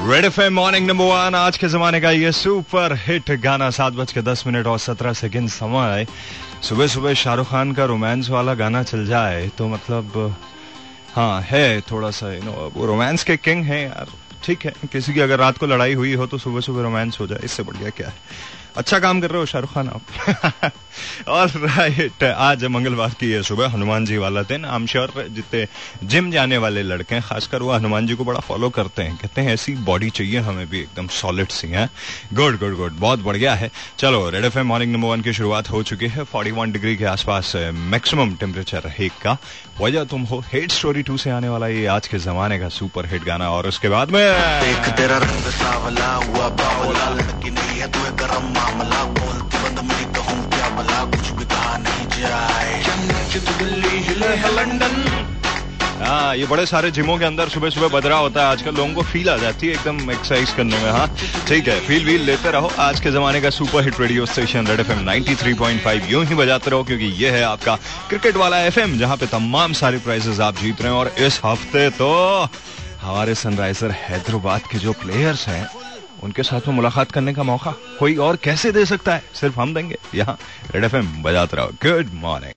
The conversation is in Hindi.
रेड एफएम मॉर्निंग नंबर 1 आज के जमाने का ये सुपर हिट गाना 7:10 और 17 सेकंड समय। सुबह सुबह शाहरुख खान का रोमांस वाला गाना चल जाए तो मतलब हाँ है थोड़ा सा वो रोमांस के किंग है यार। ठीक है, किसी की अगर रात को लड़ाई हुई हो तो सुबह सुबह रोमांस हो जाए, इससे बढ़िया क्या है। अच्छा काम कर रहे हो शाहरुख खान आप। और राइट, आज मंगलवार की ये सुबह हनुमान जी वाला दिन। आई एम श्योर जितने जिम जाने वाले लड़के हैं खासकर वो हनुमान जी को बड़ा फॉलो करते हैं, कहते हैं ऐसी बॉडी चाहिए हमें भी एकदम सॉलिड सी है। गुड गुड गुड, बहुत बढ़िया है। चलो रेड एफएम मॉर्निंग नंबर 1 की शुरुआत हो चुकी है। 41 डिग्री के आसपास मैक्सिमम टेम्परेचर रहेगा। वजह तुम हो हिट स्टोरी 2 से आने वाला ये आज के जमाने का सुपर हिट गाना। और उसके बाद में तेरा रंग सावला हुआ बावला, लड़की नहीं है तू गरम मामला, बोलती बंद मेरी कहूँ क्या भला, कुछ भी कहा नहीं जाए, दिल्ली हिले है लंदन। हाँ, ये बड़े सारे जिमों के अंदर सुबह सुबह बदरा होता है आजकल, लोगों को फील आ जाती है एकदम एक्सरसाइज करने में। हाँ ठीक है, फील वील लेते रहो। आज के जमाने का super hit radio station Red FM 93.5 यूं ही बजाते रहो, क्योंकि ये है आपका क्रिकेट वाला एफएम जहां पे तमाम सारे प्राइजेस आप जीत रहे हैं। और इस हफ्ते तो हमारे सनराइजर हैदराबाद के जो प्लेयर्स हैं उनके साथ में मुलाकात करने का मौका कोई और कैसे दे सकता है, सिर्फ हम देंगे। यहाँ रेड एफएम बजाते रहो। Good morning.